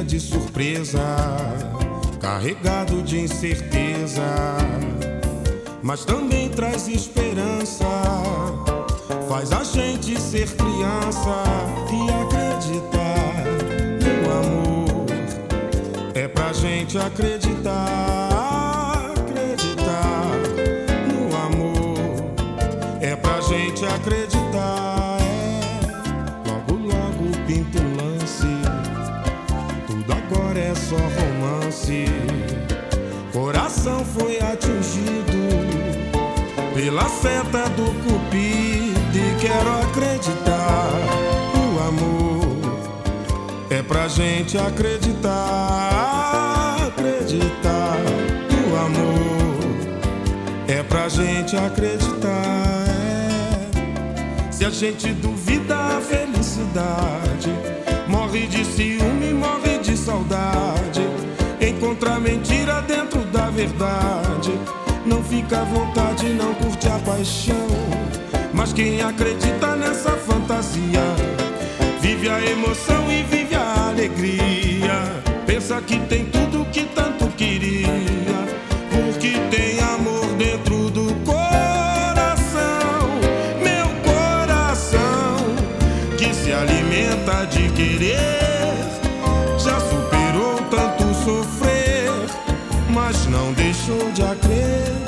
de surpresa, carregado de incerteza, mas também traz esperança. Faz a gente ser criança e acreditar no amor. É pra gente acreditar, acreditar no amor. É pra gente acreditar, logo, logo pinta um lance. Tudo agora é só romance. Coração foi atingido pela seta do cupido e quero acreditar no amor. É pra gente acreditar, acreditar no amor. É pra gente acreditar, Se a gente duvida a felicidade, morre de ciúme, morre de saudade. Encontra mentira dentro da verdade, não fica à vontade, não curte a paixão. Mas quem acredita nessa fantasia, vive a emoção e vive a alegria. Pensa que tem tudo que tanto queria, porque tem amor dentro do coração. Meu coração, que se alimenta de querer, já superou tanto sofrer, mas não deixou de acreditar.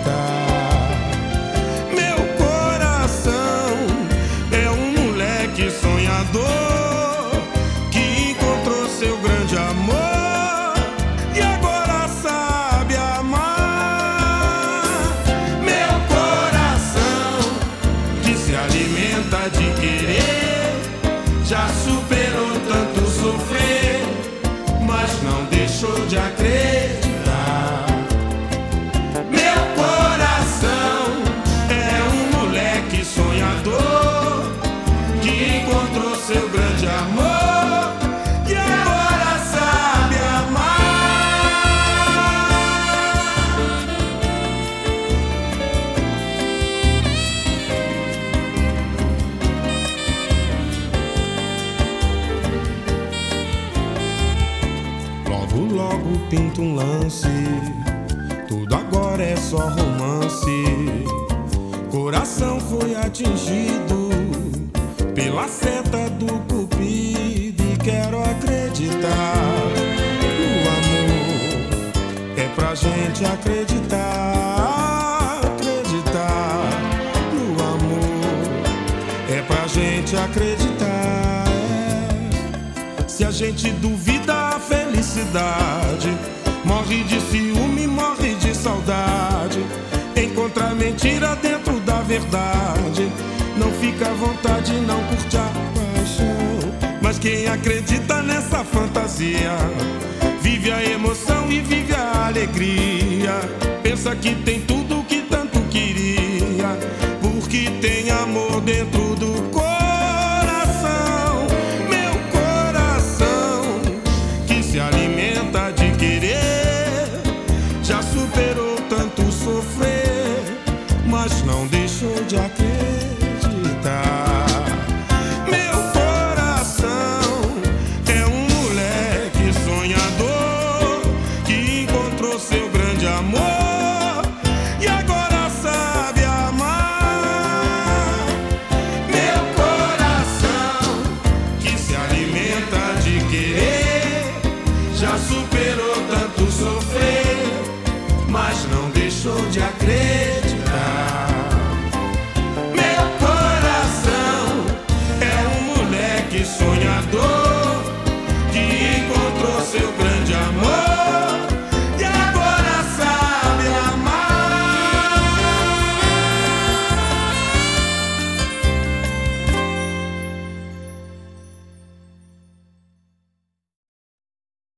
Meu coração é um moleque sonhador que encontrou seu grande amor e agora sabe amar. Meu coração, que se alimenta de querer, já superou tanto sofrer, mas não deixou de acreditar. Meu coração é um moleque sonhador que encontrou seu grande amor e agora sabe amar. Logo, logo pinta um lance, tudo agora é só romance. Coração foi atingido pela seta do cupido e quero acreditar no amor. É pra gente acreditar, acreditar no amor. É pra gente acreditar, Se a gente duvida a felicidade, morre de ciúme, morre de saudade. Encontra mentira dentro da verdade, não fica à vontade, não curte a paixão. Mas quem acredita nessa fantasia, vive a emoção e vive a alegria. Pensa que tem tudo que tanto queria, porque tem amor dentro do coração. Meu coração, que se alimenta de querer, já superou tanto sofrer, mas não deixou de acreditar.